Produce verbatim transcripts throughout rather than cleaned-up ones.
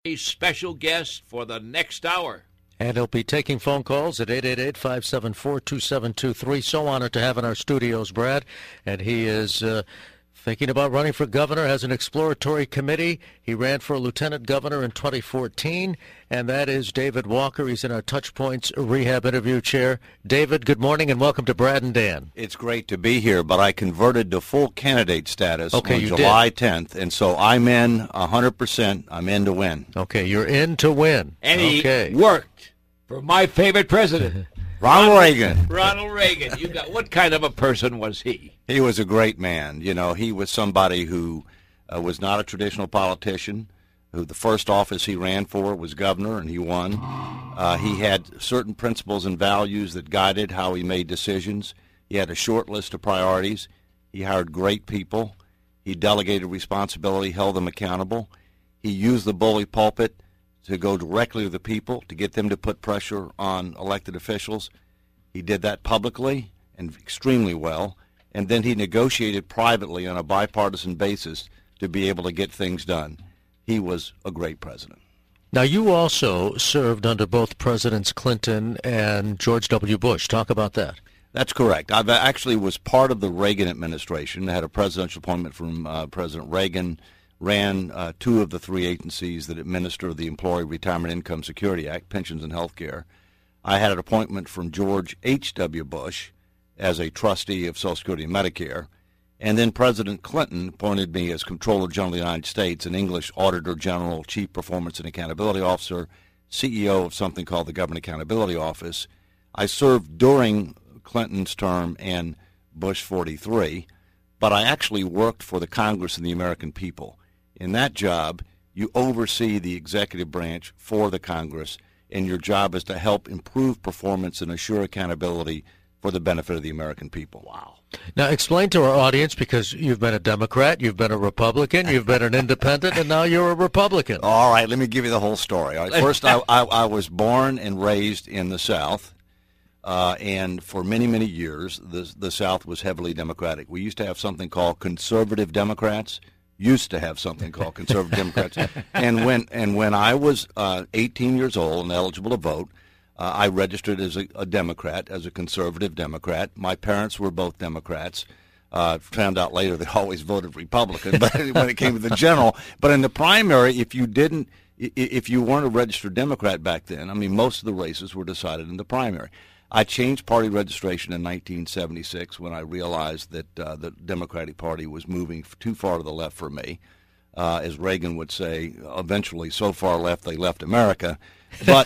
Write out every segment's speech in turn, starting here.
A special guest for the next hour. And he'll be taking phone calls at eight eight eight, five seven four, two seven two three. So honored to have in our studios, Brad. And he is uh, thinking about running for governor, has an exploratory committee. He ran for lieutenant governor in twenty fourteen, and that is David Walker. He's in our Touchpoints Rehab interview chair. David, good morning, and welcome to Brad and Dan. It's great to be here, but I converted to full candidate status okay, on you July did. tenth, and so I'm in one hundred percent. I'm in to win. Okay, you're in to win. And he okay. worked for my favorite president, Ronald Reagan. Ronald Reagan. You got what kind of a person was he? He was a great man. You know, he was somebody who uh, was not a traditional politician, who the first office he ran for was governor, and he won. Uh, he had certain principles and values that guided how he made decisions. He had a short list of priorities. He hired great people. He delegated responsibility, held them accountable. He used the bully pulpit to go directly to the people, to get them to put pressure on elected officials. He did that publicly and extremely well. And then he negotiated privately on a bipartisan basis to be able to get things done. He was a great president. Now, you also served under both Presidents Clinton and George W. Bush. Talk about that. That's correct. I actually was part of the Reagan administration. I had a presidential appointment from uh, President Reagan, ran uh, two of the three agencies that administer the Employee Retirement Income Security Act, pensions and health care. I had an appointment from George H W. Bush as a trustee of Social Security and Medicare. And then President Clinton appointed me as Comptroller General of the United States, an English Auditor General, Chief Performance and Accountability Officer, C E O of something called the Government Accountability Office. I served during Clinton's term and Bush forty-three, but I actually worked for the Congress and the American people. In that job, you oversee the executive branch for the Congress, and your job is to help improve performance and assure accountability for the benefit of the American people. Wow. Now, explain to our audience, because you've been a Democrat, you've been a Republican, you've been an independent, and now you're a Republican. All right, let me give you the whole story. All right, first, I, I, I was born and raised in the South, uh, and for many, many years, the, the South was heavily Democratic. We used to have something called conservative Democrats, used to have something called conservative Democrats, and when and when I was uh, eighteen years old and eligible to vote, Uh, I registered as a, a Democrat, as a conservative Democrat. My parents were both Democrats. Uh, found out later they always voted Republican, but when it came to the general. But in the primary, if you didn't, if you weren't a registered Democrat back then, I mean, most of the races were decided in the primary. I changed party registration in nineteen seventy-six when I realized that uh, the Democratic Party was moving too far to the left for me. Uh, as Reagan would say, eventually so far left they left America. But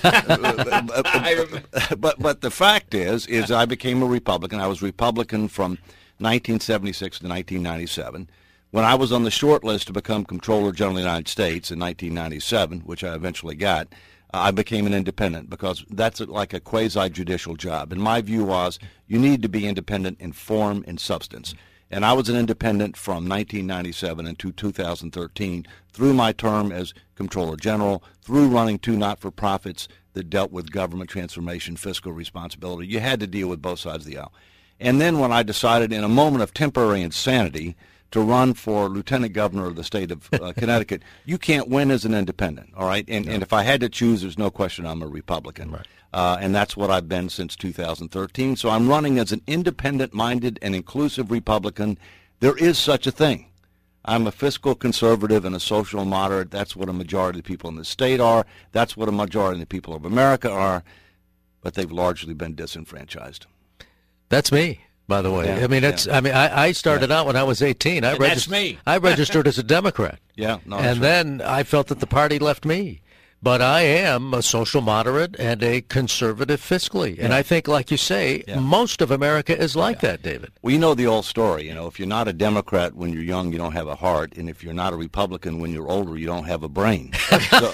but but the fact is, is I became a Republican. I was Republican from nineteen seventy-six to nineteen ninety-seven. When I was on the short list to become Comptroller General of the United States in nineteen ninety-seven, which I eventually got, uh, I became an independent because that's like a quasi-judicial job. And my view was you need to be independent in form and substance. And I was an independent from nineteen ninety-seven into two thousand thirteen through my term as Comptroller General, through running two not-for-profits that dealt with government transformation, fiscal responsibility. You had to deal with both sides of the aisle. And then when I decided in a moment of temporary insanity to run for lieutenant governor of the state of uh, Connecticut, you can't win as an independent, all right? And, no. and if I had to choose, there's no question I'm a Republican. Right. Uh, and that's what I've been since two thousand thirteen. So I'm running as an independent-minded and inclusive Republican. There is such a thing. I'm a fiscal conservative and a social moderate. That's what a majority of the people in the state are. That's what a majority of the people of America are. But they've largely been disenfranchised. That's me, by the way. Yeah, I mean, it's. yeah. I mean, I, I started yeah. out when I was eighteen. I And regist- that's me. I registered as a Democrat. Yeah, no, and that's right. then I felt that the party left me. But I am a social moderate and a conservative fiscally. And Yeah. I think, like you say, Yeah. most of America is like Yeah. that, David. Well, you know the old story. You know, if you're not a Democrat when you're young, you don't have a heart. And if you're not a Republican when you're older, you don't have a brain. So,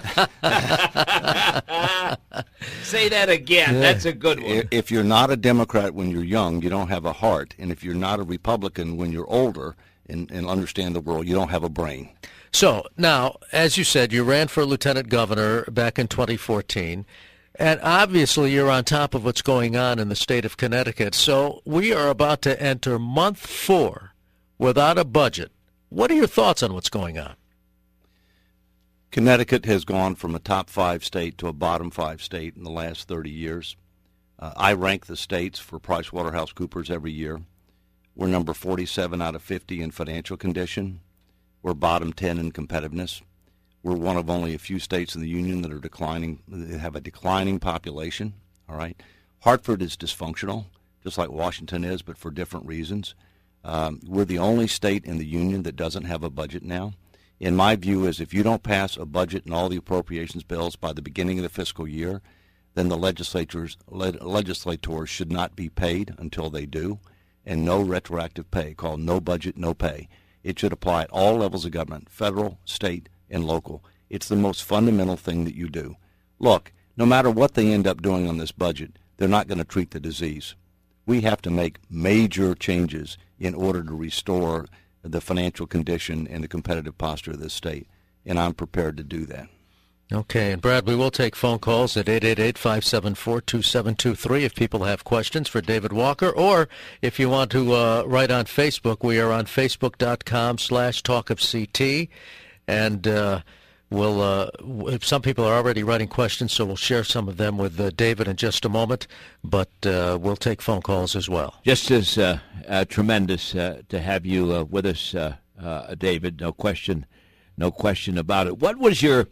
Say that again. That's a good one. if you're not a Democrat when you're young, you don't have a heart. And if you're not a Republican when you're older and, and understand the world, you don't have a brain. So now, as you said, you ran for lieutenant governor back in twenty fourteen, and obviously you're on top of what's going on in the state of Connecticut. So we are about to enter month four without a budget. What are your thoughts on what's going on? Connecticut has gone from a top five state to a bottom five state in the last thirty years. Uh, I rank the states for PricewaterhouseCoopers every year. We're number forty-seven out of fifty in financial condition. We're bottom ten in competitiveness. We're one of only a few states in the union that are declining, that have a declining population. All right. Hartford is dysfunctional, just like Washington is, but for different reasons. Um, we're the only state in the union that doesn't have a budget now. In my view, is if you don't pass a budget and all the appropriations bills by the beginning of the fiscal year, then the legislators le- legislators should not be paid until they do, and no retroactive pay, called no budget, no pay. It should apply at all levels of government, federal, state, and local. It's the most fundamental thing that you do. Look, no matter what they end up doing on this budget, they're not going to treat the disease. We have to make major changes in order to restore the financial condition and the competitive posture of this state, and I'm prepared to do that. Okay, and Brad, we will take phone calls at eight eight eight, five seven four, two seven two three if people have questions for David Walker, or if you want to uh, write on Facebook. We are on facebook.com slash talkofct, and uh, we'll, uh, some people are already writing questions, so we'll share some of them with uh, David in just a moment, but uh, we'll take phone calls as well. Just as uh, uh, tremendous uh, to have you uh, with us, uh, uh, David, no question, no question about it. What was your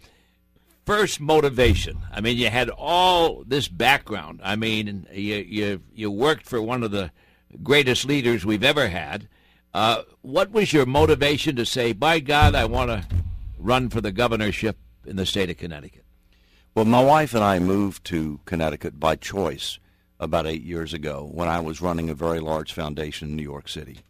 first motivation? I mean, you had all this background. I mean, you you you worked for one of the greatest leaders we've ever had. Uh, what was your motivation to say, by God, I want to run for the governorship in the state of Connecticut? Well, my wife and I moved to Connecticut by choice about eight years ago when I was running a very large foundation in New York City.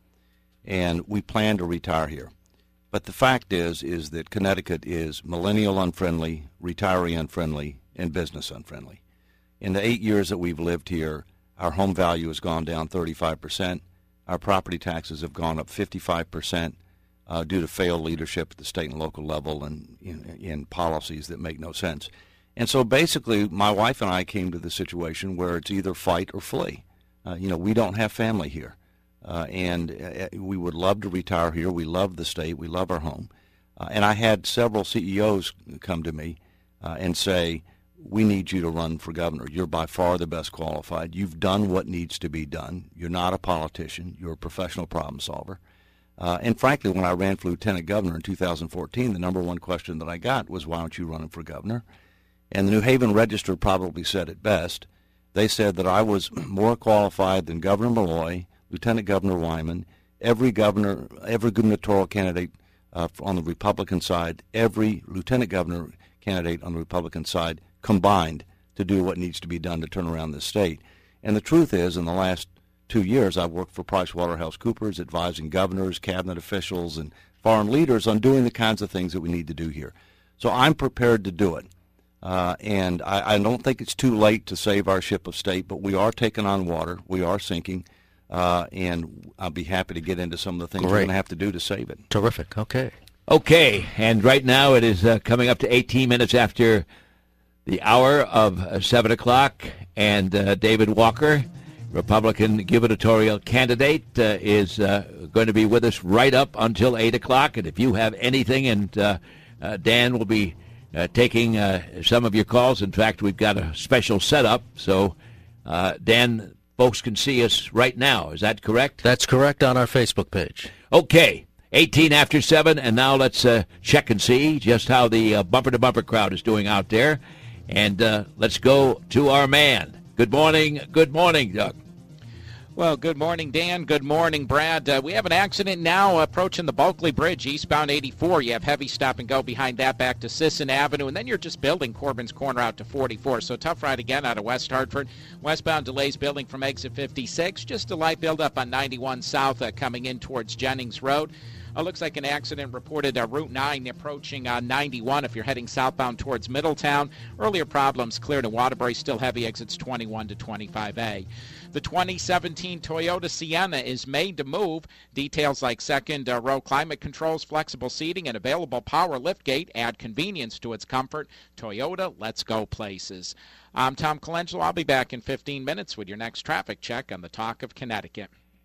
And we planned to retire here. But the fact is, is that Connecticut is millennial unfriendly, retiree unfriendly, and business unfriendly. In the eight years that we've lived here, our home value has gone down thirty-five percent. Our property taxes have gone up fifty-five percent uh, due to failed leadership at the state and local level and in, in policies that make no sense. And so basically, my wife and I came to the situation where it's either fight or flee. Uh, you know, we don't have family here. Uh, and uh, we would love to retire here. We love the state. We love our home. Uh, and I had several C E Os come to me uh, and say, we need you to run for governor. You're by far the best qualified. You've done what needs to be done. You're not a politician. You're a professional problem solver. Uh, and frankly, when I ran for lieutenant governor in two thousand fourteen, the number one question that I got was, why aren't you running for governor? And the New Haven Register probably said it best. They said that I was more qualified than Governor Malloy, Lieutenant Governor Wyman, every governor, every gubernatorial candidate uh, on the Republican side, every lieutenant governor candidate on the Republican side combined to do what needs to be done to turn around this state. And the truth is, in the last two years, I've worked for PricewaterhouseCoopers, advising governors, cabinet officials, and foreign leaders on doing the kinds of things that we need to do here. So I'm prepared to do it. Uh, and I, I don't think it's too late to save our ship of state, but we are taking on water. We are sinking. Uh, and I'll be happy to get into some of the things Great. We're going to have to do to save it. Terrific. Okay. Okay, and right now it is uh, coming up to eighteen minutes after the hour of uh, seven o'clock, and uh, David Walker, Republican gubernatorial candidate, uh, is uh, going to be with us right up until eight o'clock. And if you have anything, and uh, uh, Dan will be uh, taking uh, some of your calls. In fact, we've got a special setup, so uh, Dan, folks can see us right now. Is that correct? That's correct, on our Facebook page. Okay, eighteen after seven, and now let's uh, check and see just how the uh, bumper-to-bumper crowd is doing out there. And uh, let's go to our man. Good morning. Good morning, Doug. Well, good morning, Dan. Good morning, Brad. Uh, we have an accident now approaching the Bulkley Bridge, eastbound eighty-four. You have heavy stop and go behind that back to Sisson Avenue, and then you're just building Corbin's Corner out to forty-four. So tough ride again out of West Hartford. Westbound delays building from exit fifty-six. Just a light buildup on ninety-one South uh, coming in towards Jennings Road. Uh, looks like an accident reported uh, Route nine approaching on uh, ninety-one if you're heading southbound towards Middletown. Earlier problems clear to Waterbury, still heavy exits twenty-one to twenty-five A. The twenty seventeen Toyota Sienna is made to move. Details like second uh, row climate controls, flexible seating, and available power liftgate add convenience to its comfort. Toyota, let's go places. I'm Tom Colangelo. I'll be back in fifteen minutes with your next traffic check on the Talk of Connecticut.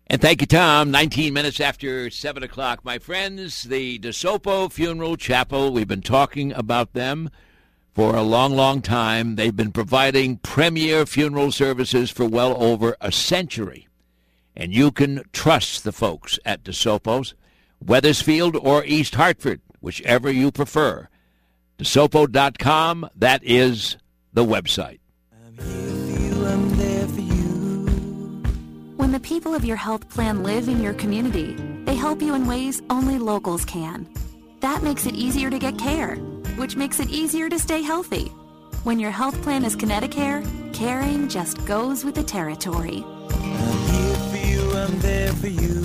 And thank you, Tom. nineteen minutes after seven o'clock. My friends, the DeSopo Funeral Chapel, we've been talking about them for a long, long time. They've been providing premier funeral services for well over a century. And you can trust the folks at DeSopo's, Wethersfield or East Hartford, whichever you prefer. DeSopo dot com, that is the website. I'm here for you, I'm there for you. When the people of your health plan live in your community, they help you in ways only locals can. That makes it easier to get care, which makes it easier to stay healthy. When your health plan is Connecticut, caring just goes with the territory. I'm here for you, I'm there for you.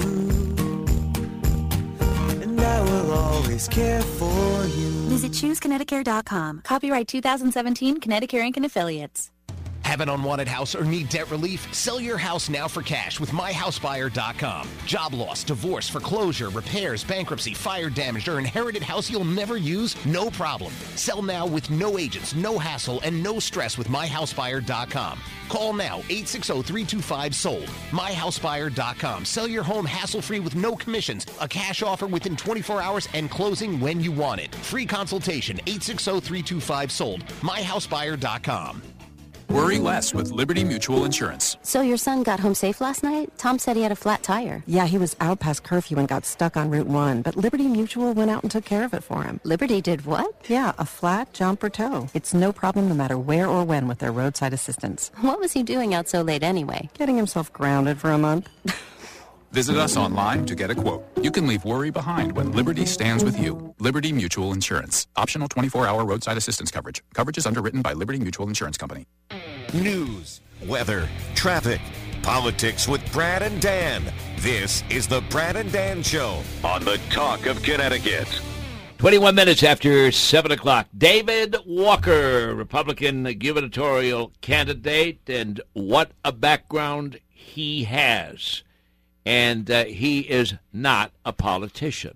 And I will always care for you. Visit choose connecticut dot com. Copyright two thousand seventeen, Connecticut Inc and Affiliates. Have an unwanted house or need debt relief? Sell your house now for cash with my house buyer dot com. Job loss, divorce, foreclosure, repairs, bankruptcy, fire damage, or inherited house you'll never use? No problem. Sell now with no agents, no hassle, and no stress with my house buyer dot com. Call now, eight six zero, three two five, sold. my house buyer dot com. Sell your home hassle-free with no commissions, a cash offer within twenty-four hours, and closing when you want it. Free consultation, eight six zero, three two five, sold. my house buyer dot com. Worry less with Liberty Mutual Insurance. So your son got home safe last night? Tom said he had a flat tire. Yeah, he was out past curfew and got stuck on Route one, but Liberty Mutual went out and took care of it for him. Liberty did what? Yeah, a flat, jump, or tow. It's no problem no matter where or when with their roadside assistance. What was he doing out so late anyway? Getting himself grounded for a month. Visit us online to get a quote. You can leave worry behind when Liberty stands with you. Liberty Mutual Insurance. Optional twenty-four hour roadside assistance coverage. Coverage is underwritten by Liberty Mutual Insurance Company. News, weather, traffic, politics with Brad and Dan. This is the Brad and Dan Show on the Talk of Connecticut. twenty-one minutes after seven o'clock. David Walker, Republican gubernatorial candidate, and what a background he has. And uh, he is not a politician.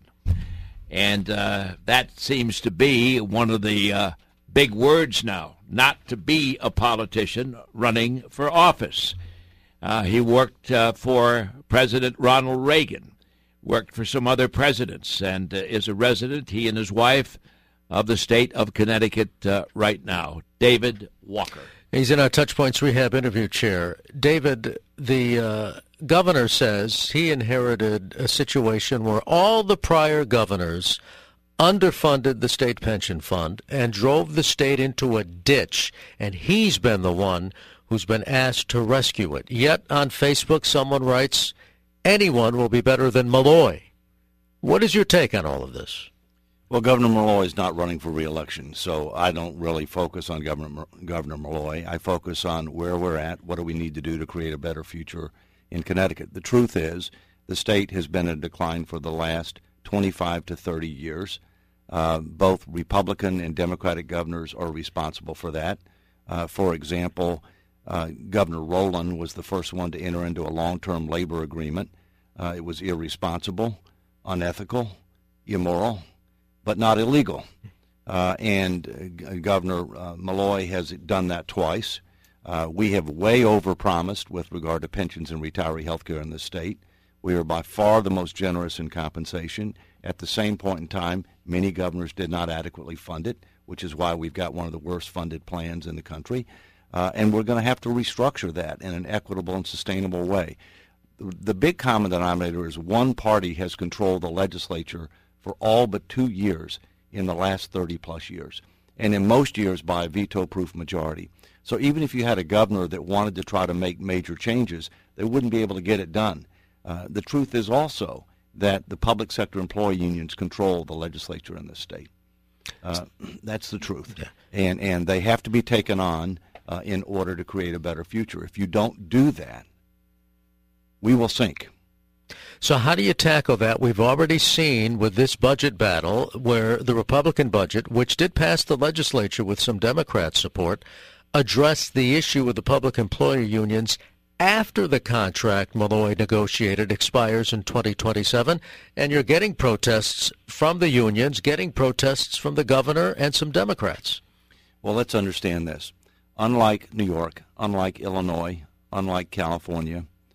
And uh, that seems to be one of the uh, big words now, not to be a politician running for office. Uh, he worked uh, for President Ronald Reagan, worked for some other presidents, and uh, is a resident, he and his wife, of the state of Connecticut uh, right now. David Walker. He's in our Touchpoints Rehab interview chair. David, the uh, governor says he inherited a situation where all the prior governors underfunded the state pension fund and drove the state into a ditch, and he's been the one who's been asked to rescue it. Yet on Facebook, someone writes, anyone will be better than Malloy. What is your take on all of this? Well, Governor Malloy is not running for re-election, so I don't really focus on Governor, Governor Malloy. I focus on where we're at, what do we need to do to create a better future in Connecticut. The truth is the state has been in decline for the last twenty-five to thirty years. Uh, both Republican and Democratic governors are responsible for that. Uh, for example, uh, Governor Rowland was the first one to enter into a long-term labor agreement. Uh, it was irresponsible, unethical, immoral, but not illegal. Uh, and uh, Governor uh, Malloy has done that twice. Uh, we have way overpromised with regard to pensions and retiree health care in this state. We are by far the most generous in compensation. At the same point in time, many governors did not adequately fund it, which is why we've got one of the worst funded plans in the country. Uh, and we're going to have to restructure that in an equitable and sustainable way. The, the big common denominator is one party has controlled the legislature for all but two years in the last thirty plus years, and in most years by a veto-proof majority. So even if you had a governor that wanted to try to make major changes, they wouldn't be able to get it done. Uh, the truth is also that the public sector employee unions control the legislature in this state. Uh, that's the truth. Yeah. And, and they have to be taken on uh, in order to create a better future. If you don't do that, we will sink. So how do you tackle that? We've already seen with this budget battle where the Republican budget, which did pass the legislature with some Democrat support, addressed the issue with the public employee unions after the contract Malloy negotiated expires in twenty twenty-seven, and you're getting protests from the unions, getting protests from the governor and some Democrats. Well, let's understand this. Unlike New York, unlike Illinois, unlike California,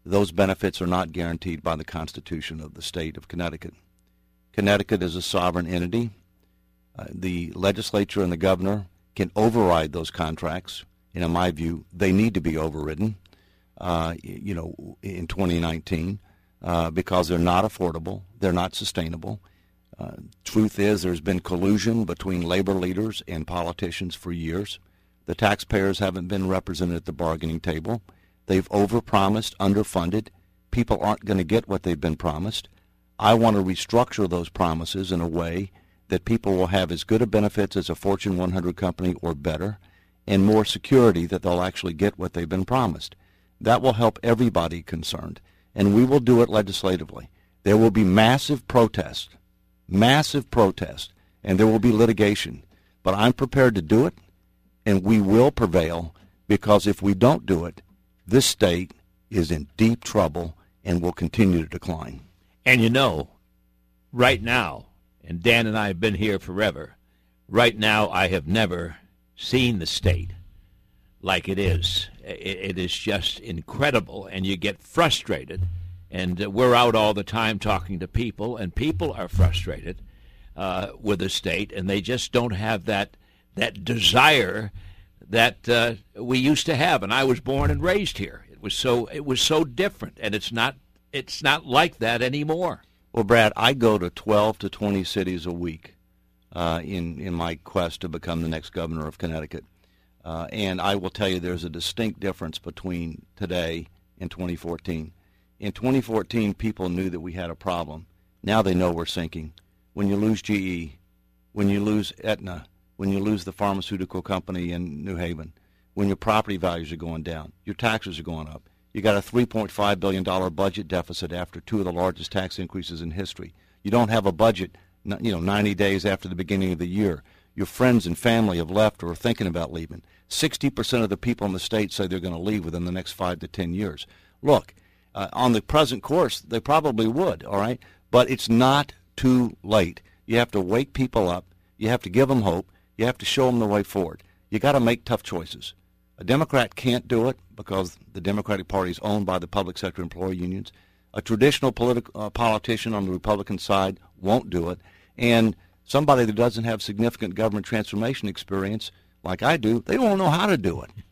those benefits are not guaranteed by the Constitution of the state of Connecticut. Connecticut is a sovereign entity. Uh, the legislature and the governor can override those contracts, and in my view, they need to be overridden, uh, you know, in twenty nineteen, uh, because they're not affordable, they're not sustainable. Uh, truth is, there's been collusion between labor leaders and politicians for years. The taxpayers haven't been represented at the bargaining table. They've overpromised, underfunded. People aren't going to get what they've been promised. I want to restructure those promises in a way that people will have as good a benefits as a Fortune one hundred company or better, and more security that they'll actually get what they've been promised. That will help everybody concerned, and we will do it legislatively. There will be massive protest, massive protest, and there will be litigation. But I'm prepared to do it, and we will prevail, because if we don't do it, this state is in deep trouble and will continue to decline. And you know, right now, and Dan and I have been here forever, right now I have never seen the state like it is. It, it is just incredible, and you get frustrated. And uh, we're out all the time talking to people, and people are frustrated uh, with the state, and they just don't have that that desire that uh, we used to have. And I was born and raised here. It was so it was so different, and it's not it's not like that anymore. Well, Brad, I go to twelve to twenty cities a week uh, in in my quest to become the next governor of Connecticut, uh, and I will tell you there's a distinct difference between today and twenty fourteen. In twenty fourteen, people knew that we had a problem. Now they know we're sinking. When you lose G E, when you lose Aetna, when you lose the pharmaceutical company in New Haven, when your property values are going down, your taxes are going up. You got a three point five billion dollars budget deficit after two of the largest tax increases in history. You don't have a budget, you know, ninety days after the beginning of the year. Your friends and family have left or are thinking about leaving. sixty percent of the people in the state say they're going to leave within the next five to ten years. Look, uh, on the present course, they probably would, all right? But it's not too late. You have to wake people up. You have to give them hope. You have to show them the way forward. You got to make tough choices. A Democrat can't do it because the Democratic Party is owned by the public sector employee unions. A traditional political uh, politician on the Republican side won't do it. And somebody that doesn't have significant government transformation experience, like I do, they won't know how to do it.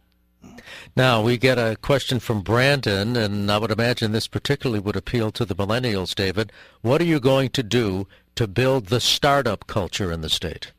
Now, we get a question from Brandon, and I would imagine this particularly would appeal to the millennials, David. What are you going to do to build the startup culture in the state?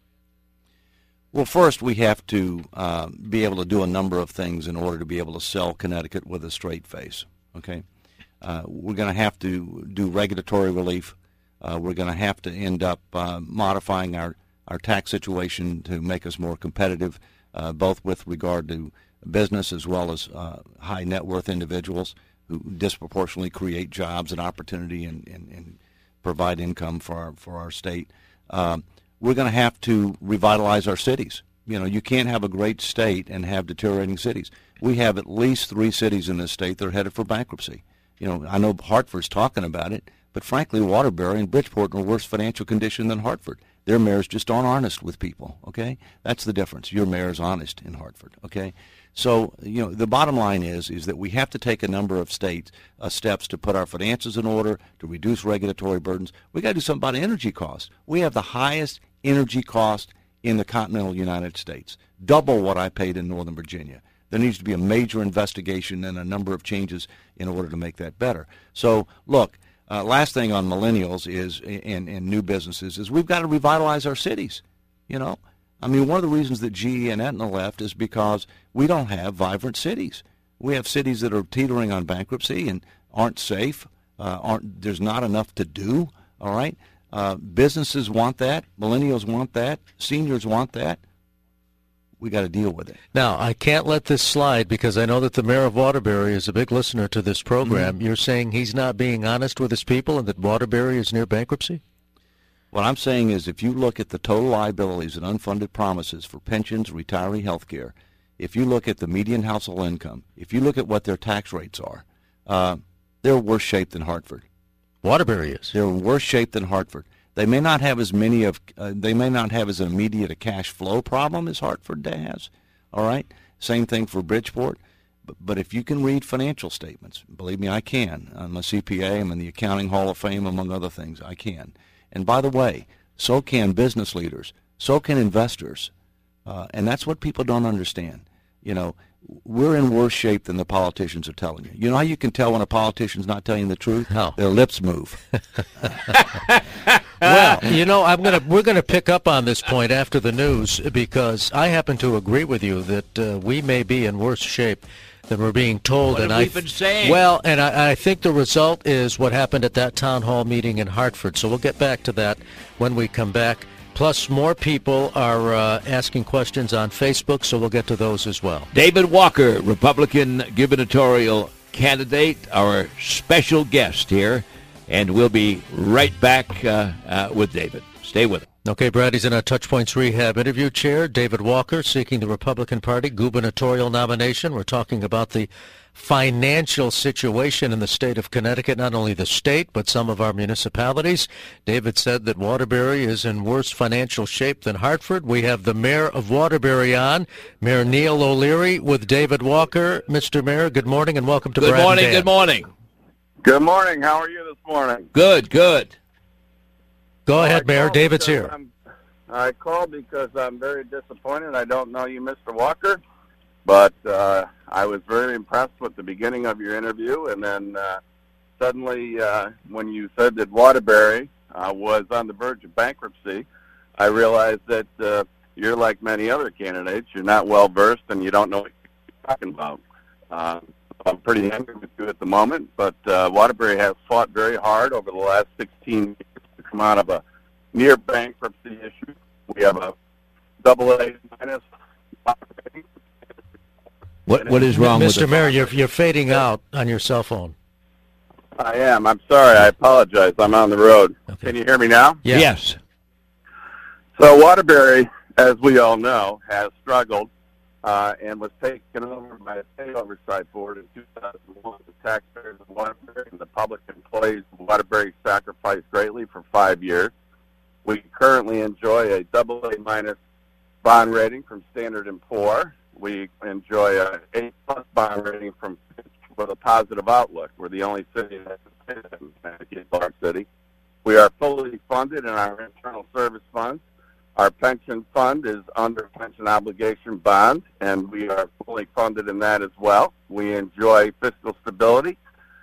Well, first, we have to uh, be able to do a number of things in order to be able to sell Connecticut with a straight face, okay? Uh, we're going to have to do regulatory relief. Uh, we're going to have to end up uh, modifying our, our tax situation to make us more competitive, uh, both with regard to business as well as uh, high net worth individuals who disproportionately create jobs and opportunity and, and, and provide income for our, for our state. Um, we're going to have to revitalize our cities. You know, you can't have a great state and have deteriorating cities. We have at least three cities in this state that are headed for bankruptcy. You know, I know Hartford's talking about it, but frankly, Waterbury and Bridgeport are in a worse financial condition than Hartford. Their mayors just aren't honest with people, okay? That's the difference. Your mayor's honest in Hartford, okay? So, you know, the bottom line is is that we have to take a number of states uh, steps to put our finances in order, to reduce regulatory burdens. We got to do something about energy costs. We have the highest energy cost in the continental United States, double what I paid in Northern Virginia. There needs to be a major investigation and a number of changes in order to make that better. So, look, uh, last thing on millennials is in, in new businesses is we've got to revitalize our cities, you know. I mean, one of the reasons that G E and Aetna left is because we don't have vibrant cities. We have cities that are teetering on bankruptcy and aren't safe. Uh, aren't there's not enough to do. All right, uh, businesses want that. Millennials want that. Seniors want that. We got to deal with it. Now, I can't let this slide because I know that the mayor of Waterbury is a big listener to this program. Mm-hmm. You're saying he's not being honest with his people and that Waterbury is near bankruptcy? What I'm saying is if you look at the total liabilities and unfunded promises for pensions, retiree health care, if you look at the median household income, if you look at what their tax rates are, uh, they're worse shape than Hartford. Waterbury is. They're in worse shape than Hartford. They may not have as many of, uh, they may not have as immediate a cash flow problem as Hartford has, all right? Same thing for Bridgeport. but if you can read financial statements, believe me, I can. I'm a C P A. I'm in the Accounting Hall of Fame, among other things. I can. And by the way, so can business leaders. So can investors. Uh, and that's what people don't understand. You know, we're in worse shape than the politicians are telling you. You know how you can tell when a politician's not telling you the truth? How? Their lips move. Well, you know, I'm gonna we're gonna pick up on this point after the news, because I happen to agree with you that uh, we may be in worse shape than we're being told. What and have I we been saying? Well, and I, I think the result is what happened at that town hall meeting in Hartford. So we'll get back to that when we come back. Plus, more people are uh, asking questions on Facebook, so we'll get to those as well. David Walker, Republican gubernatorial candidate, our special guest here, and we'll be right back uh, uh, with David. Stay with him. Okay, Brad, he's in our Touchpoints Rehab interview chair. David Walker seeking the Republican Party gubernatorial nomination. We're talking about the financial situation in the state of Connecticut, not only the state, but some of our municipalities. David said that Waterbury is in worse financial shape than Hartford. We have the mayor of Waterbury on, Mayor Neil O'Leary, with David Walker. Mister Mayor, good morning and welcome to Good Brad morning, and Dan. good morning. Good morning. How are you this morning? Good, good. Go ahead, I Mayor. called David's because here. I'm, I called because I'm very disappointed. I don't know you, Mister Walker, but uh, I was very impressed with the beginning of your interview, and then uh, suddenly uh, when you said that Waterbury uh, was on the verge of bankruptcy, I realized that uh, you're like many other candidates. You're not well-versed, and you don't know what you're talking about. Uh, I'm pretty angry with you at the moment, but uh, Waterbury has fought very hard over the last sixteen years to come out of a near bankruptcy issue. We have a double A minus. What What is wrong Mister with Mayor, you're, you're fading out on your cell phone. I am. I'm sorry. I apologize. I'm on the road. Okay. Can you hear me now? Yeah. Yes. So Waterbury, as we all know, has struggled uh, and was taken over by a state oversight board in two thousand one. The taxpayers of Waterbury and the public employees of Waterbury sacrificed greatly for five years. We currently enjoy a double A minus bond rating from Standard and Poor. We enjoy a A plus bond rating from Fitch with a positive outlook. We're the only city that has a Connecticut large city. We are fully funded in our internal service funds. Our pension fund is under pension obligation bond, and we are fully funded in that as well. We enjoy fiscal stability,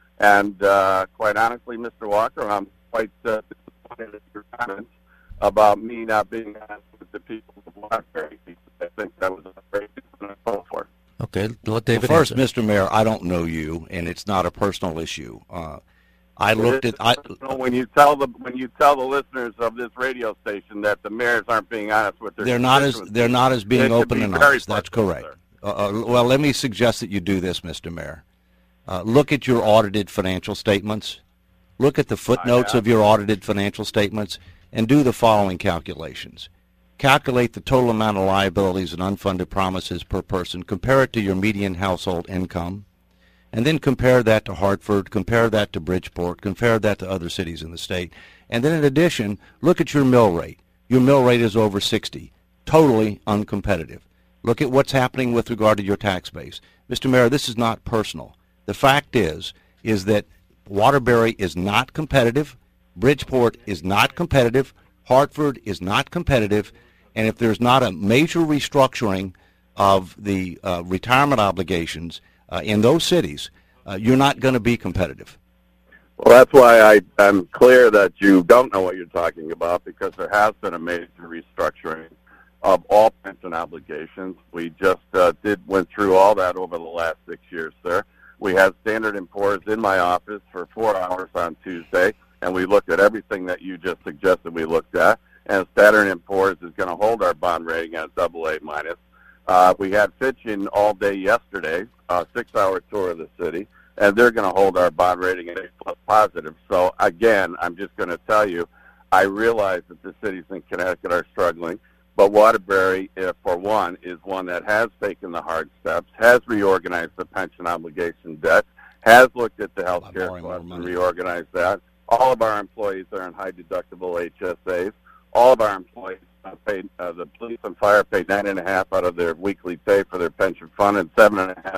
and uh, quite honestly, Mister Walker, I'm quite uh, disappointed in your comments about me not being honest with the people of Waterbury. I think that was a great thing to call for. Okay, let David Well, first, answer. Mister Mayor, I don't know you, and it's not a personal issue. Uh, I looked at I. When you tell the when you tell the listeners of this radio station that the mayors aren't being honest with their They're not as constituencies, they're not as it being should open be and very honest. That's personal, correct. sir. Uh, uh, well, let me suggest that you do this, Mister Mayor. Uh, look at your audited financial statements. Look at the footnotes of your audited financial statements, and do the following calculations. Calculate the total amount of liabilities and unfunded promises per person. Compare it to your median household income. And then compare that to Hartford, compare that to Bridgeport, compare that to other cities in the state. And then in addition, look at your mill rate. Your mill rate is over sixty, totally uncompetitive. Look at what's happening with regard to your tax base. Mister Mayor, this is not personal. The fact is, is that Waterbury is not competitive, Bridgeport is not competitive, Hartford is not competitive, and if there's not a major restructuring of the uh, retirement obligations uh, in those cities, uh, you're not going to be competitive. Well, that's why I, I'm clear that you don't know what you're talking about, because there has been a major restructuring of all pension obligations. We just uh, did went through all that over the last six years, sir. We had Standard and Poor's in my office for four hours on Tuesday, and we looked at everything that you just suggested we looked at. And Standard and Poor's is going to hold our bond rating at double A minus. Uh, we had Fitch in all day yesterday, a six-hour tour of the city, and they're going to hold our bond rating at A plus positive. So again, I'm just going to tell you, I realize that the cities in Connecticut are struggling, but Waterbury, uh, for one, is one that has taken the hard steps, has reorganized the pension obligation debt, has looked at the health care costs and reorganized that. All of our employees are in high-deductible H S As. All of our employees uh, paid, uh, the police and fire paid nine and a half out of their weekly pay for their pension fund, and seven and a half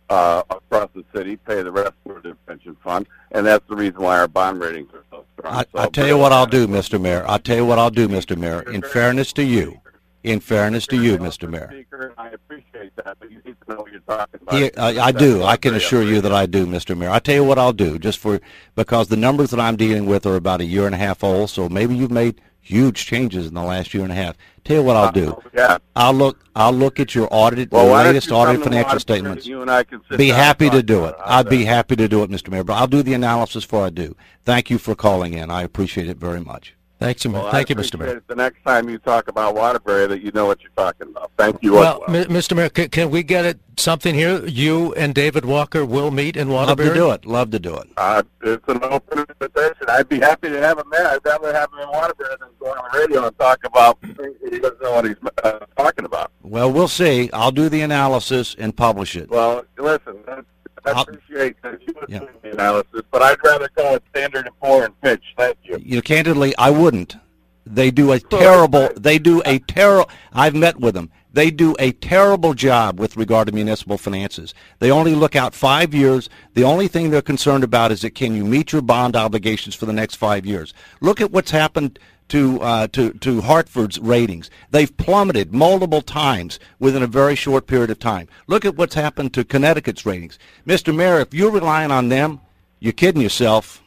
uh, across the city, pay the rest for the pension fund, and that's the reason why our bond ratings are so strong. I, so I'll tell you what I'll do, Mister Mayor. I'll tell you what I'll do, Mister Mayor. In fairness to you, in fairness to you, Mister Mayor. Speaker, I appreciate that, but you need to know what you're talking about. Yeah, I, I do. I can assure you that I do, Mister Mayor. I'll tell you what I'll do, just for because the numbers that I'm dealing with are about a year and a half old, so maybe you've made huge changes in the last year and a half. Tell you what I'll do. Uh, yeah. I'll look. I'll look at your audited, Well, the why don't latest you come audited to financial Waterbury statements. and you and I can sit Be down happy and to talk do about it. it. I'd be happy to do it, Mister Mayor. But I'll do the analysis before I do. Thank you for calling in. I appreciate it very much. Thanks, Well, Thank I you, Mister Mayor. appreciate it the next time you talk about Waterbury that you know what you're talking about. Thank you. Well, as well. M- Mister Mayor, can, can we get it something here? You and David Walker will meet in Love Waterbury? to do it. Love to do it. Uh, it's an open invitation. I'd be happy to have him there. I'd rather have him in Waterbury than go on the radio and talk about things that he doesn't know what he's uh, talking about. Well, we'll see. I'll do the analysis and publish it. Well, listen, I, I I'll- appreciate that you would Yeah. do the analysis, but I'd rather go with Standard and Poor and Fitch. Thank you. You know, candidly, I wouldn't. They do a terrible. They do a terrible. I've met with them. They do a terrible job with regard to municipal finances. They only look out five years. The only thing they're concerned about is that can you meet your bond obligations for the next five years. Look at what's happened to uh, to to Hartford's ratings. They've plummeted multiple times within a very short period of time. Look at what's happened to Connecticut's ratings. Mister Mayor, if you're relying on them, you're kidding yourself.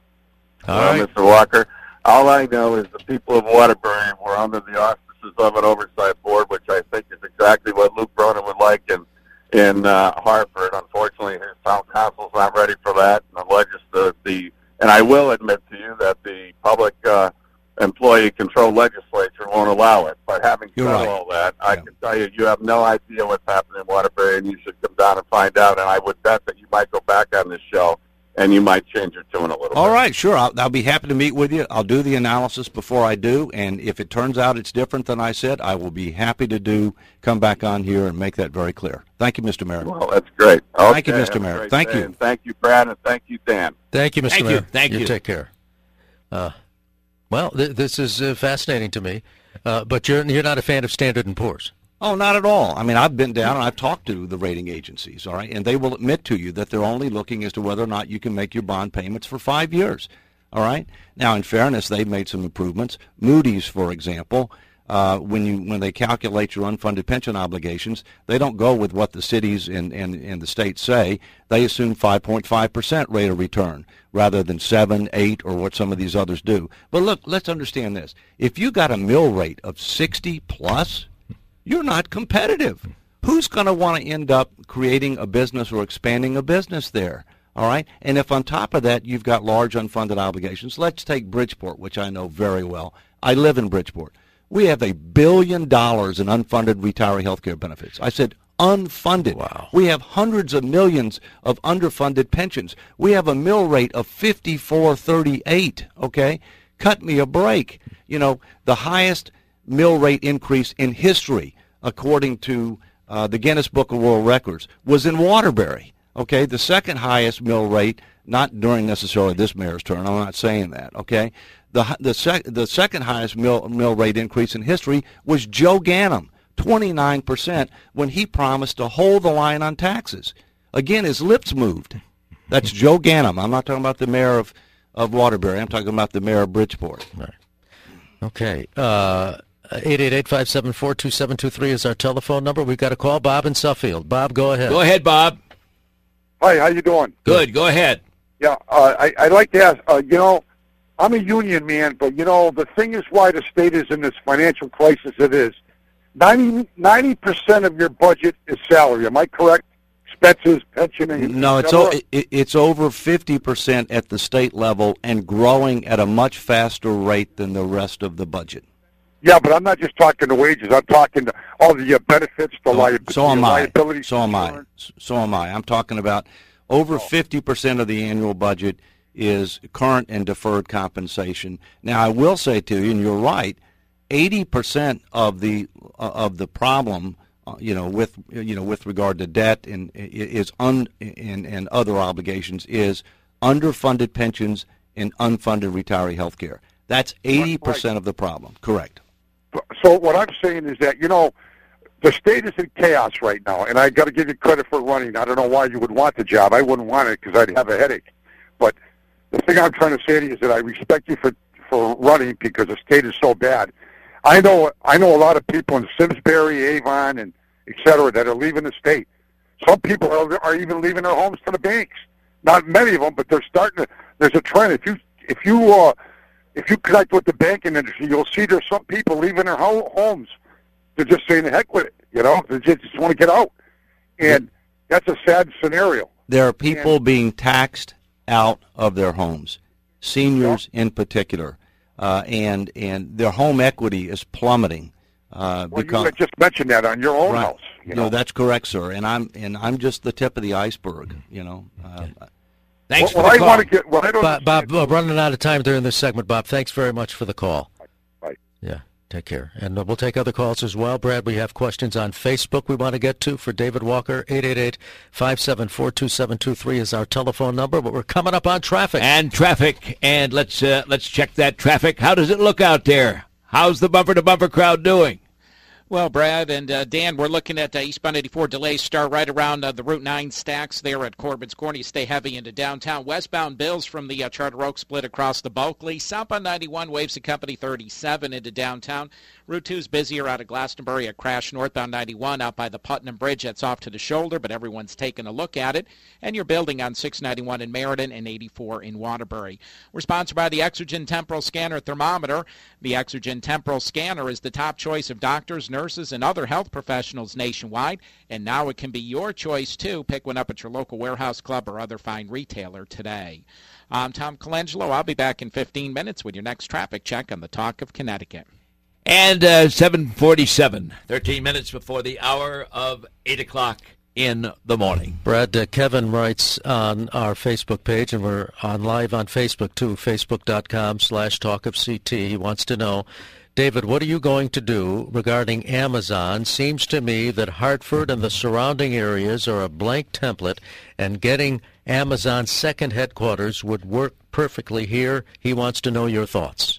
All well, right. Mister Walker, all I know is the people of Waterbury were under the auspices of an oversight board, which I think is exactly what Luke Bronin would like in in uh, Hartford. Unfortunately, his town council's not ready for that, and the legislature, the and I will admit to you that the public uh, employee control legislature won't allow it. But having You're said right. all that, I Yeah. can tell you, you have no idea what's happening in Waterbury, and you should come down and find out. And I would bet that you might go back on this show, and you might change your tune a little All bit. right, sure. I'll, I'll be happy to meet with you. I'll do the analysis before I do, and if it turns out it's different than I said, I will be happy to do. Come back on here and make that very clear. Thank you, Mister Mayor. Well, that's great. Okay, Thank you, Mister have a Mayor. great Thank day, you. and thank you, Brad, and thank you, Dan. Thank you, Mister Thank Mayor. you. Thank you. take care. Uh, well, th- this is uh, fascinating to me, uh, but you're you're not a fan of Standard and Poor's. Oh, not at all. I mean, I've been down and I've talked to the rating agencies, all right, and they will admit to you that they're only looking as to whether or not you can make your bond payments for five years, all right? Now, in fairness, they've made some improvements. Moody's, for example, uh, when you when they calculate your unfunded pension obligations, they don't go with what the cities and, and, and the states say. They assume five point five percent rate of return rather than seven, eight, or what some of these others do. But look, let's understand this. If you got a mill rate of sixty plus, you're not competitive. Who's going to want to end up creating a business or expanding a business there? All right? And if on top of that you've got large unfunded obligations, let's take Bridgeport, which I know very well. I live in Bridgeport. We have a billion dollars in unfunded retiree health care benefits. I said unfunded. Wow. We have hundreds of millions of underfunded pensions. We have a mill rate of fifty-four thirty-eight, okay? Cut me a break. You know, the highest mill rate increase in history, according to uh, the Guinness Book of World Records, was in Waterbury. Okay, the second highest mill rate, not during necessarily this mayor's term. I'm not saying that. Okay, the the sec, the second highest mill mill rate increase in history was Joe Ganim, twenty-nine percent, when he promised to hold the line on taxes. Again, his lips moved. That's Joe Ganim. I'm not talking about the mayor of of Waterbury. I'm talking about the mayor of Bridgeport. Right. Okay. Uh, eight eight eight, five seven four, two seven two three is our telephone number. We've got a call. Bob in Suffield. Bob, go ahead. Go ahead, Bob. Hi, how you doing? Good. Go ahead. Yeah, uh, I, I'd like to ask, uh, you know, I'm a union man, but, you know, the thing is why the state is in this financial crisis it is. ninety percent of your budget is salary. Am I correct? Expenses, pension, and No, et it's cetera? o- it, it's over fifty percent at the state level and growing at a much faster rate than the rest of the budget. Yeah, but I'm not just talking the wages. I'm talking to all the uh, benefits, the, liab- So am the I. liability. So am I. So am I. I'm talking about over fifty percent of the annual budget is current and deferred compensation. Now, I will say to you, and you're right, eighty percent of the uh, of the problem, uh, you know, with you know with regard to debt and is un and, and other obligations is underfunded pensions and unfunded retiree health care. That's eighty percent of the problem. Correct. So what I'm saying is that, you know, the state is in chaos right now, and I got to give you credit for running. I don't know why you would want the job. I wouldn't want it because I'd have a headache. But the thing I'm trying to say to you is that I respect you for, for running because the state is so bad. I know I know a lot of people in Simsbury, Avon, and et cetera that are leaving the state. Some people are, are even leaving their homes to the banks. Not many of them, but they're starting to. There's a trend. If you if you uh, if you connect with the banking industry, you'll see there's some people leaving their ho- homes. They're just saying the heck with it. You know, they just, just want to get out, and that's a sad scenario. There are people and, being taxed out of their homes, seniors yeah. in particular, uh, and and their home equity is plummeting. Uh, well, because, you had just mentioned that on your own right. house. You know? No, that's correct, sir. And I'm and I'm just the tip of the iceberg. You know. Uh, Thanks well, for the I call. Want to get, well, I don't Bob, Bob, Bob, running out of time during this segment. Bob, thanks very much for the call. Right. Yeah. Take care. And uh, we'll take other calls as well. Brad, we have questions on Facebook we want to get to for David Walker. eight eight eight, five seven four, two seven two three is our telephone number, but we're coming up on traffic. And traffic. And let's uh, let's check that traffic. How does it look out there? How's the bumper-to-bumper crowd doing? Well, Brad and uh, Dan, we're looking at uh, eastbound eighty-four delays start right around uh, the Route nine stacks there at Corbin's Corner. You stay heavy into downtown. Westbound Bills from the uh, Charter Oak split across the Bulkley. Southbound ninety-one, Waves and Company thirty-seven into downtown. Route two is busier out of Glastonbury. A crash northbound ninety-one out by the Putnam Bridge. That's off to the shoulder, but everyone's taking a look at it. And you're building on six ninety-one in Meriden and eighty-four in Waterbury. We're sponsored by the Exergen Temporal Scanner Thermometer. The Exergen Temporal Scanner is the top choice of doctors, nurses, and other health professionals nationwide. And now it can be your choice, too. Pick one up at your local warehouse club or other fine retailer today. I'm Tom Colangelo. I'll be back in fifteen minutes with your next traffic check on the Talk of Connecticut. And uh, seven forty-seven, thirteen minutes before the hour of eight o'clock in the morning. Brad, uh, Kevin writes on our Facebook page, and we're on live on Facebook too, facebook.com slash talk of CT. He wants to know, David, what are you going to do regarding Amazon? Seems to me that Hartford and the surrounding areas are a blank template, and getting Amazon's second headquarters would work perfectly here. He wants to know your thoughts.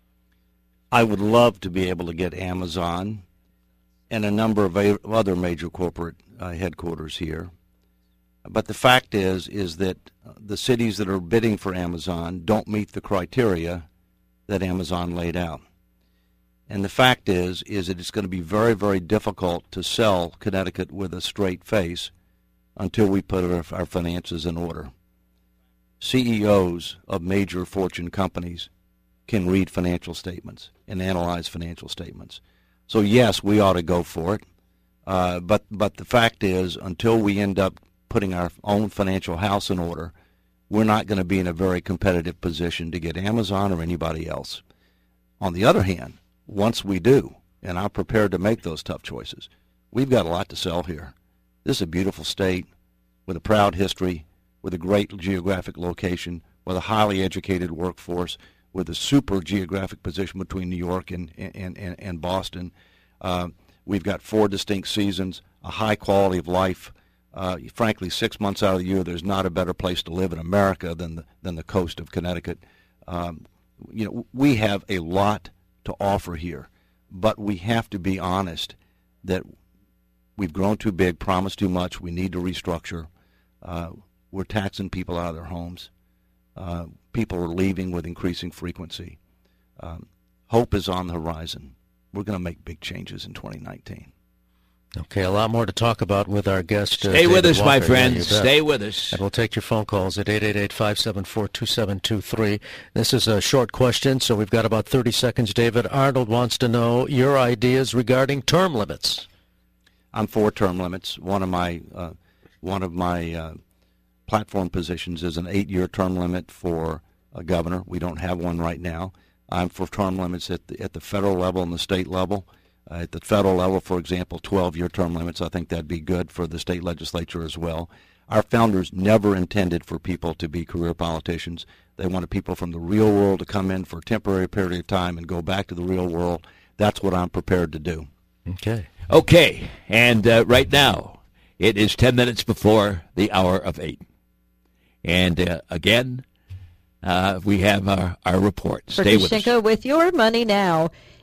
I would love to be able to get Amazon and a number of other major corporate uh, headquarters here. But the fact is, is that the cities that are bidding for Amazon don't meet the criteria that Amazon laid out. And the fact is, is that it's going to be very, very difficult to sell Connecticut with a straight face until we put our, our finances in order. C E Os of major Fortune companies can read financial statements and analyze financial statements. So yes, we ought to go for it. Uh, but but the fact is, until we end up putting our own financial house in order, we're not going to be in a very competitive position to get Amazon or anybody else. On the other hand, once we do, and I'm prepared to make those tough choices, we've got a lot to sell here. This is a beautiful state with a proud history, with a great geographic location, with a highly educated workforce, with a super geographic position between New York and and, and, and Boston. Uh, we've got four distinct seasons, a high quality of life. Uh, frankly, six months out of the year, there's not a better place to live in America than the, than the coast of Connecticut. Um, you know, we have a lot to offer here, but we have to be honest that we've grown too big, promised too much. We need to restructure. Uh, we're taxing people out of their homes. Uh, people are leaving with increasing frequency. Um, hope is on the horizon. We're going to make big changes in twenty nineteen. Okay, a lot more to talk about with our guest. Uh, Stay David with us, Walker. my friends. Yeah, Stay with us. And we'll take your phone calls at eight eight eight, five seven four, two seven two three. This is a short question, so we've got about thirty seconds. David Arnold wants to know your ideas regarding term limits. I'm for term limits. One of my uh, one of my uh, platform positions is an eight-year term limit for a governor. We don't have one right now. I'm for term limits at the, at the federal level and the state level. Uh, at the federal level, for example, twelve-year term limits. I think that'd be good for the state legislature as well. Our founders never intended for people to be career politicians. They wanted people from the real world to come in for a temporary period of time and go back to the real world. That's what I'm prepared to do. Okay. Okay, and uh, right now it is ten minutes before the hour of eight. And uh, again, uh, we have our, our report. Stay with us. with your money now.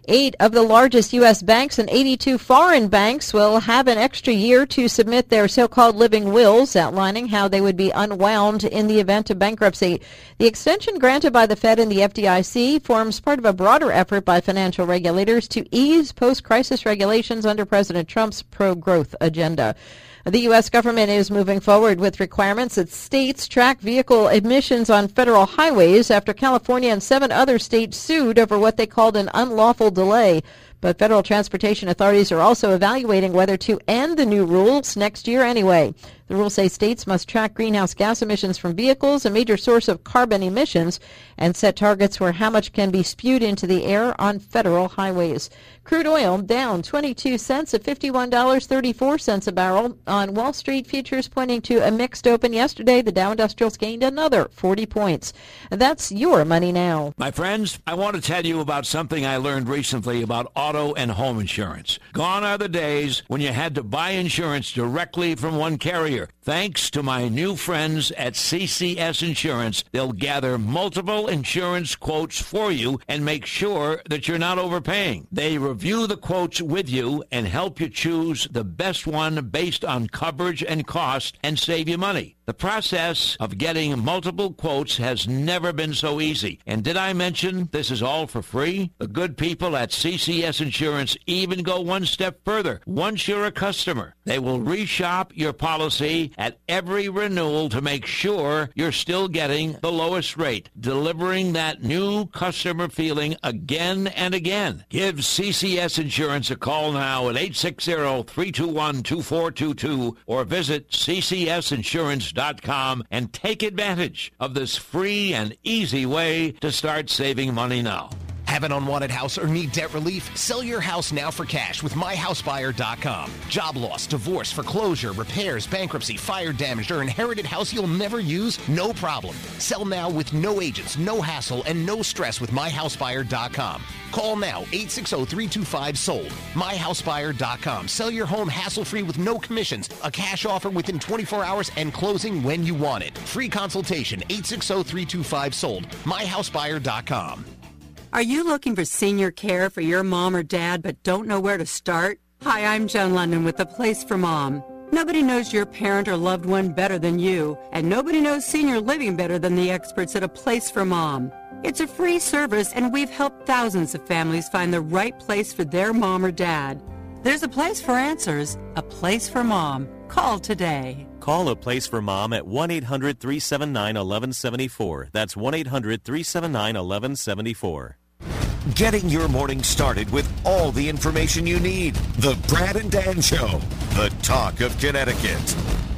Eight of the largest U S banks and eighty-two foreign banks will have an extra year to submit their so-called living wills, outlining how they would be unwound in the event of bankruptcy. The extension granted by the Fed and the F D I C forms part of a broader effort by financial regulators to ease post-crisis regulations under President Trump's pro-growth agenda. The U S government is moving forward with requirements that states track vehicle emissions on federal highways after California and seven other states sued over what they called an unlawful delay. But federal transportation authorities are also evaluating whether to end the new rules next year anyway. The rules say states must track greenhouse gas emissions from vehicles, a major source of carbon emissions, and set targets for how much can be spewed into the air on federal highways. Crude oil down twenty-two cents at fifty-one dollars and thirty-four cents a barrel on Wall Street futures, pointing to a mixed open yesterday. The Dow Industrials gained another forty points. That's your Money Now. My friends, I want to tell you about something I learned recently about auto and home insurance. Gone are the days when you had to buy insurance directly from one carrier. Thanks to my new friends at C C S Insurance, they'll gather multiple insurance quotes for you and make sure that you're not overpaying. They review the quotes with you and help you choose the best one based on coverage and cost and save you money. The process of getting multiple quotes has never been so easy. And did I mention this is all for free? The good people at C C S Insurance even go one step further. Once you're a customer, they will reshop your policy at every renewal to make sure you're still getting the lowest rate, delivering that new customer feeling again and again. Give C C S Insurance a call now at eight six zero, three two one, two four two two or visit c c s insurance dot com and take advantage of this free and easy way to start saving money now. Have an unwanted house or need debt relief? Sell your house now for cash with my house buyer dot com. Job loss, divorce, foreclosure, repairs, bankruptcy, fire damage, or inherited house you'll never use? No problem. Sell now with no agents, no hassle, and no stress with my house buyer dot com. Call now, eight six zero, three two five, sold. my house buyer dot com. Sell your home hassle-free with no commissions, a cash offer within twenty-four hours, and closing when you want it. Free consultation, eight six zero, three two five, sold. my house buyer dot com. Are you looking for senior care for your mom or dad but don't know where to start? Hi, I'm Joan London with The Place for Mom. Nobody knows your parent or loved one better than you, and nobody knows senior living better than the experts at A Place for Mom. It's a free service, and we've helped thousands of families find the right place for their mom or dad. There's a place for answers, a place for mom. Call today. Call A Place for Mom at one eight hundred, three seven nine, one one seven four. That's one eight hundred, three seven nine, one one seven four. Getting your morning started with all the information you need. The Brad and Dan Show, the talk of Connecticut.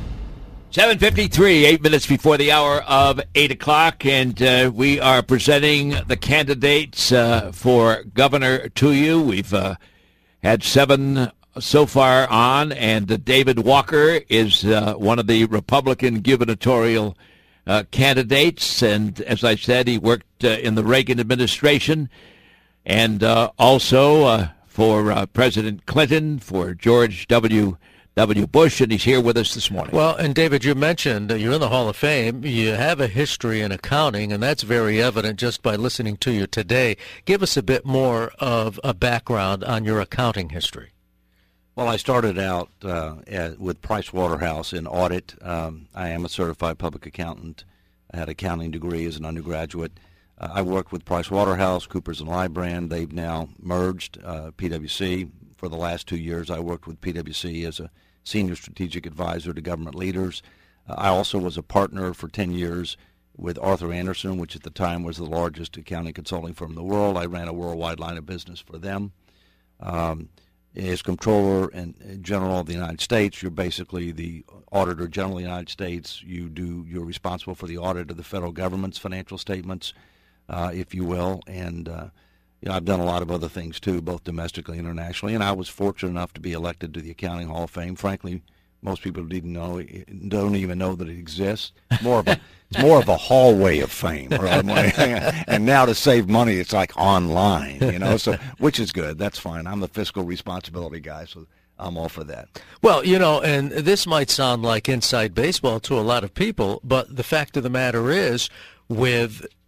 seven fifty-three, eight minutes before the hour of eight o'clock, and uh, we are presenting the candidates uh, for governor to you. We've uh, had seven so far on, and uh, David Walker is uh, one of the Republican gubernatorial uh, candidates, and as I said, he worked uh, in the Reagan administration, and uh, also uh, for uh, President Clinton, for George W. W. Bush, and he's here with us this morning. Well, and David, you mentioned you're in the Hall of Fame. You have a history in accounting, and that's very evident just by listening to you today. Give us a bit more of a background on your accounting history. Well, I started out uh, at, with Price Waterhouse in audit. Um, I am a certified public accountant. I had an accounting degree as an undergraduate. Uh, I worked with Price Waterhouse, Coopers and Lybrand. They've now merged uh, P W C. For the last two years, I worked with P W C as a senior strategic advisor to government leaders. Uh, I also was a partner for ten years with Arthur Andersen, which at the time was the largest accounting consulting firm in the world. I ran a worldwide line of business for them. Um, as Comptroller and General of the United States, you're basically the Auditor General of the United States. You do, you're responsible for the audit of the federal government's financial statements, uh, if you will, and uh, you know, I've done a lot of other things too, both domestically and internationally, and I was fortunate enough to be elected to the Accounting Hall of Fame. Frankly, most people didn't know, don't even know that it exists. It's more of a, it's more of a hallway of fame, right? And now to save money, it's like online, you know. So, which is good. That's fine. I'm the fiscal responsibility guy, so I'm all for that. Well, you know, and this might sound like inside baseball to a lot of people, but the fact of the matter is, with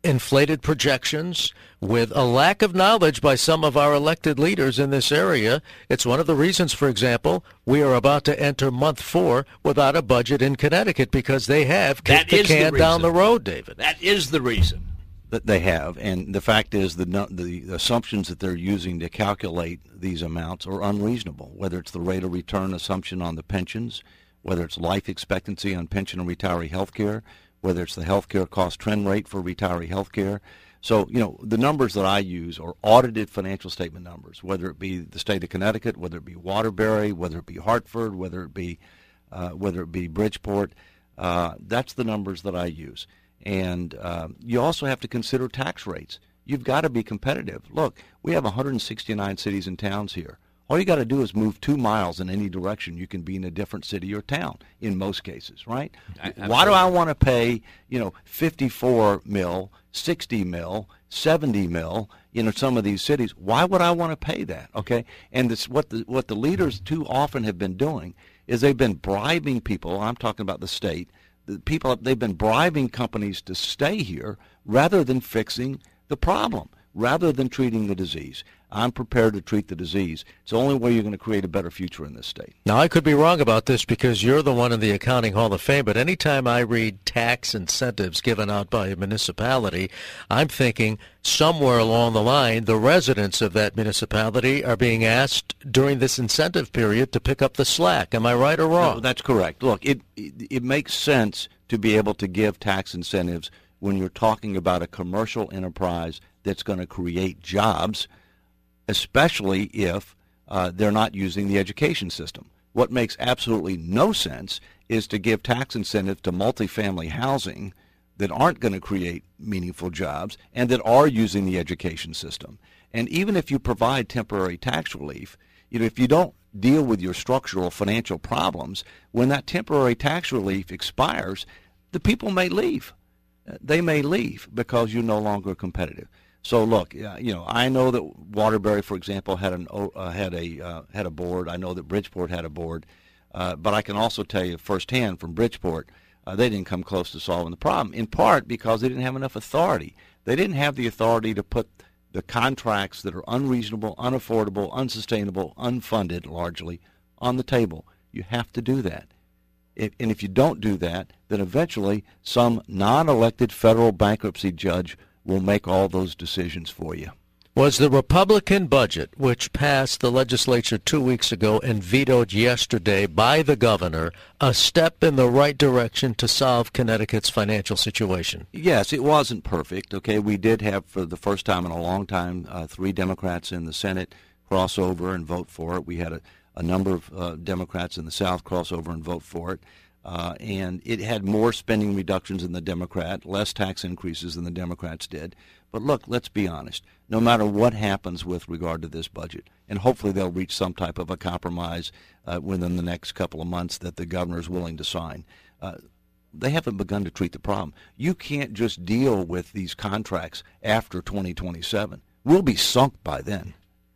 inflated projections, with a lack of knowledge by some of our elected leaders in this area. It's one of the reasons, for example, we are about to enter month four without a budget in Connecticut because they have kicked the can down the road, David. That is the reason. That they have, and the fact is the, the assumptions that they're using to calculate these amounts are unreasonable, whether it's the rate of return assumption on the pensions, whether it's life expectancy on pension and retiree health care, whether it's the health care cost trend rate for retiree health care. So, you know, the numbers that I use are audited financial statement numbers, whether it be the state of Connecticut, whether it be Waterbury, whether it be Hartford, whether it be uh, whether it be Bridgeport. Uh, that's the numbers that I use. And uh, you also have to consider tax rates. You've got to be competitive. Look, we have one hundred sixty-nine cities and towns here. All you got to do is move two miles in any direction. You can be in a different city or town in most cases, right? Absolutely. Why do I want to pay, you know, fifty-four mil, sixty mil, seventy mil, you know, some of these cities? Why would I want to pay that? Okay, and this what the what the leaders too often have been doing is they've been bribing people. I'm talking about the state. The people, they've been bribing companies to stay here rather than fixing the problem, rather than treating the disease. I'm prepared to treat the disease. It's the only way you're going to create a better future in this state. Now, I could be wrong about this because you're the one in the Accounting Hall of Fame, but anytime I read tax incentives given out by a municipality, I'm thinking somewhere along the line, the residents of that municipality are being asked during this incentive period to pick up the slack. Am I right or wrong? No, that's correct. Look, it, it, it makes sense to be able to give tax incentives when you're talking about a commercial enterprise that's going to create jobs, especially if uh, they're not using the education system. What makes absolutely no sense is to give tax incentives to multifamily housing that aren't going to create meaningful jobs and that are using the education system. And even if you provide temporary tax relief, you know, if you don't deal with your structural financial problems, when that temporary tax relief expires, the people may leave. They may leave because you're no longer competitive. So look, uh, you know, I know that Waterbury, for example, had an uh, had a uh, had a board. I know that Bridgeport had a board, uh, but I can also tell you firsthand from Bridgeport, uh, they didn't come close to solving the problem. In part because they didn't have enough authority. They didn't have the authority to put the contracts that are unreasonable, unaffordable, unsustainable, unfunded, largely, on the table. You have to do that. If, and if you don't do that, then eventually some non-elected federal bankruptcy judge will make all those decisions for you. Was the Republican budget, which passed the legislature two weeks ago and vetoed yesterday by the governor, a step in the right direction to solve Connecticut's financial situation? Yes, it wasn't perfect. Okay, we did have, for the first time in a long time, uh, three Democrats in the Senate cross over and vote for it. We had a, a number of uh, Democrats in the South cross over and vote for it. Uh, and it had more spending reductions than the Democrat, less tax increases than the Democrats did. But look, let's be honest. No matter what happens with regard to this budget, and hopefully they'll reach some type of a compromise uh, within the next couple of months that the governor is willing to sign, uh, they haven't begun to treat the problem. You can't just deal with these contracts after twenty twenty-seven. We'll be sunk by then.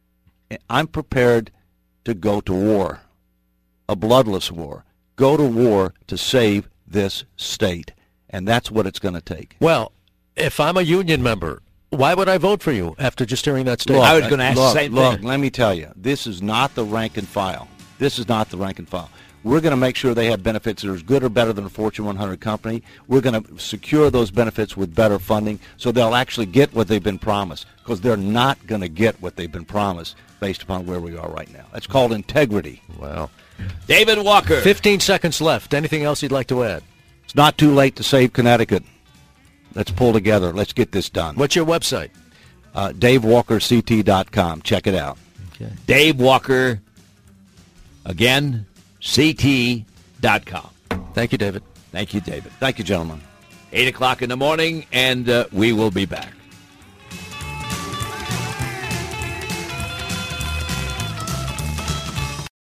I'm prepared to go to war, a bloodless war. Go to war to save this state, and that's what it's going to take. Well, if I'm a union member, why would I vote for you after just hearing that statement? Look, I was going to ask look, the same look, thing. Let me tell you, this is not the rank and file. This is not the rank and file. We're going to make sure they have benefits that are as good or better than a Fortune one hundred company. We're going to secure those benefits with better funding so they'll actually get what they've been promised, because they're not going to get what they've been promised based upon where we are right now. That's called integrity. Well, David Walker. fifteen seconds left. Anything else you'd like to add? It's not too late to save Connecticut. Let's pull together. Let's get this done. What's your website? Uh, Dave Walker C T dot com. Check it out. Okay. Dave Walker, again, C T dot com. Thank you, David. Thank you, David. Thank you, gentlemen. eight o'clock in the morning, and uh, we will be back.